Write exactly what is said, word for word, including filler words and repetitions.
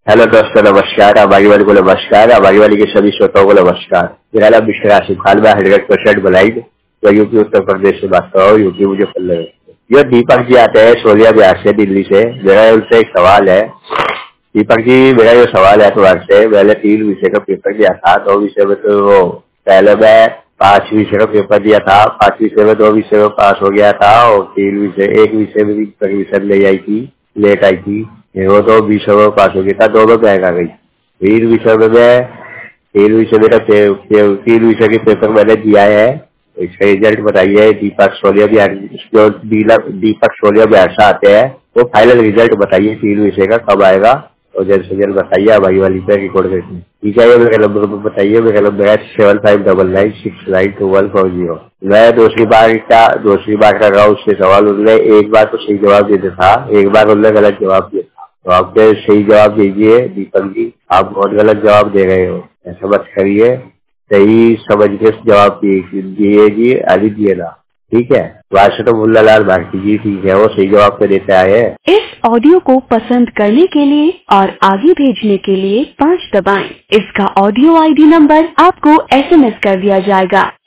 Hello दोस्तों, नमस्कार। आबागी वाली को नमस्कार। आबागी वाली के सभी श्रोताओं को नमस्कार। मेरा नाम मिस्टर आसिफ खान, मैं हंड्रेड परसेंट ब्लाइंड, मैं यूपी उत्तर प्रदेश से बात कर रहा हूँ। यूपी मुझे पल्ले ये दीपक जी आते हैं सोलिया बिहार से, दिल्ली से। मेरा उनसे एक सवाल है। दीपक जी, मेरा जो सवाल है तुम्हारे से, मैंने तीन विषय का पेपर दिया था। दो विषय में तो वो पहले मैं पांच विषय का पेपर दिया था। पांच विषय में दो विषय में पास हो गया था और तीन विषय एक विषय में भी परमिशन नहीं आई थी, लेट आई थी। वो तो विषय में पास हो गया था, दोनों बैग आ गई। तीन विषय में मैं तीन विषय मेरा तीन विषय के पेपर मैंने दिया है। इसका रिजल्ट बताइए। दीपक सोलिया बिहार, जो दीपक सोलिया बिहार से आते हैं, वो फाइनल रिजल्ट बताइए तीन विषय का कब आएगा, और जल्द से जल्द बताइए। आबागी वाली पे रिकॉर्ड करके ठीक है। मेरे नंबर पर बताइए। मेरा नंबर है seven five double nine six nine two one four zero. मैं दूसरी बार क्या दूसरी बार कर रहा हूँ उससे सवाल। उन्होंने एक बार तो सही जवाब देता था, एक बार उन्होंने गलत जवाब दिया। तो आप सही जवाब दीजिए दीपक जी। आप बहुत गलत जवाब दे रहे हो, ऐसा मत करिए। सही समझ के जवाब दिए जी, अभी दिए ना। ठीक है। वैसे तो मुल्ला लाल भारती जी ठीक है, वो सही जवाब पे देते आए हैं। इस ऑडियो को पसंद करने के लिए और आगे भेजने के लिए पाँच दबाएं। इसका ऑडियो आईडी नंबर आपको एसएमएस कर दिया जाएगा।